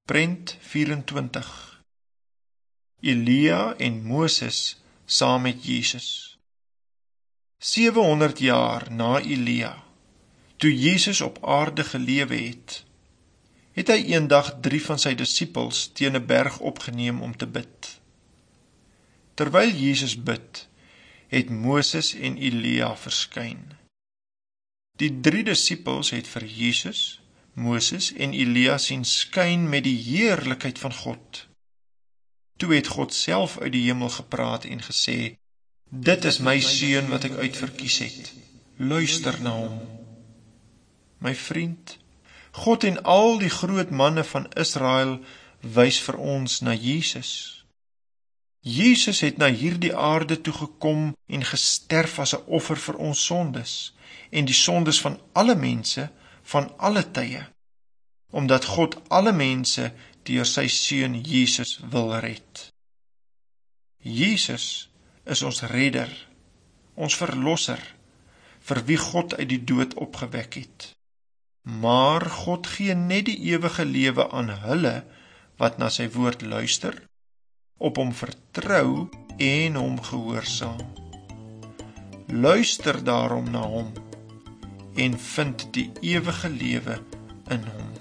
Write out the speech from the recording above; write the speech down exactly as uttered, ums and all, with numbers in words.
Prent vyerentwintig. Elia en Moses saam met Jesus. sewehonderd jaar na Elia, toe Jesus op aarde gelewe het, het hy eendag drie van sy disippels teen 'n berg opgeneem om te bid. Terwyl Jesus bid, het Moses en Elia verskyn. Die drie disippels het vir Jesus, Moses en Elia sien skyn met die heerlikheid van God. Toe het God self uit die hemel gepraat en gesê, dit is my seun wat ek uitverkies het, luister na hom. My vriend, God en al die groot manne van Israel wys vir ons na Jesus. Jesus het na hierdie aarde toe gekom en gesterf as 'n offer vir ons sondes en die sondes van alle mense van alle tye, omdat God alle mense deur sy seun Jesus wil red. Jesus is ons redder, ons verlosser, vir wie God uit die dood opgewek het. Maar God gee net die ewige lewe aan hulle wat na sy woord luister, op hom vertrou en hom gehoorsaam. Luister daarom na hom en vind die ewige lewe in hom.